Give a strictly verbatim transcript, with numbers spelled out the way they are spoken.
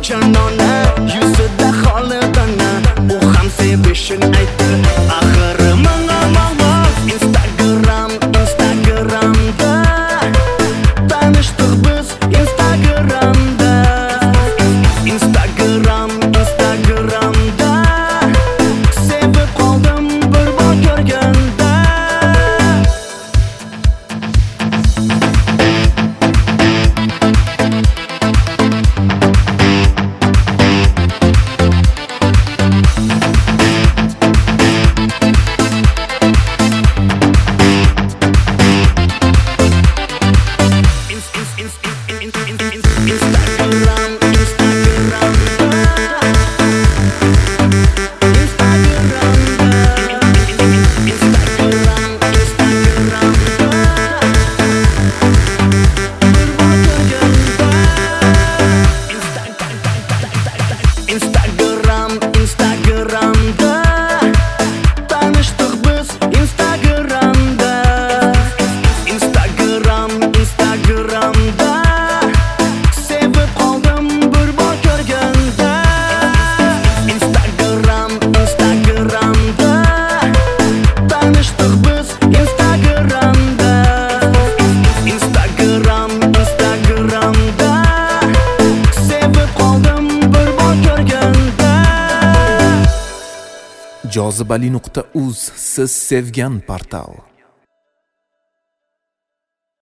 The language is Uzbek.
jonona yuzida holidana u ham sevishini aytdi. Axir menga ma'lum Instagram Instagramda tanishdik biz Instagramda Instagram Instagramda sevib qoldim bir bor ko'rganda. Instagram, Instagramda tanishdik biz Instagramda Instagram, Instagramda sevib qoldim bir bor ko'rganda. Instagram, Instagramda tanishdik biz Instagramda Instagram, Instagramda sevib qoldim bir bor ko'rganda. jozibali nuqta uz siz sevgan portal.